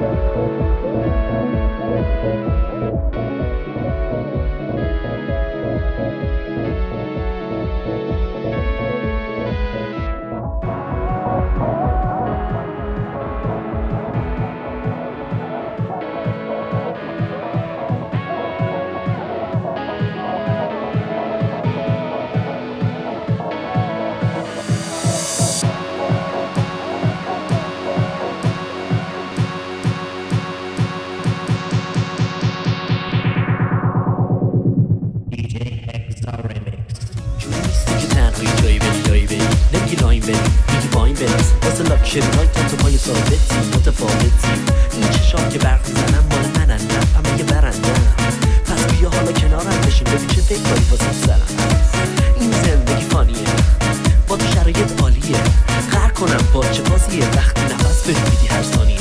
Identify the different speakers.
Speaker 1: شرایط تو پای ثابتی متفاوتی این چشام که برق میزنم مال منن نفهمه که برندم پس بیا حالا کنارم بشین ببین چه فکرایی واسه سرم این زندگی فانیه با تو شرایط عالیه غر کنم با چه بازیه وقتی نفس بمیدی هر ثانیه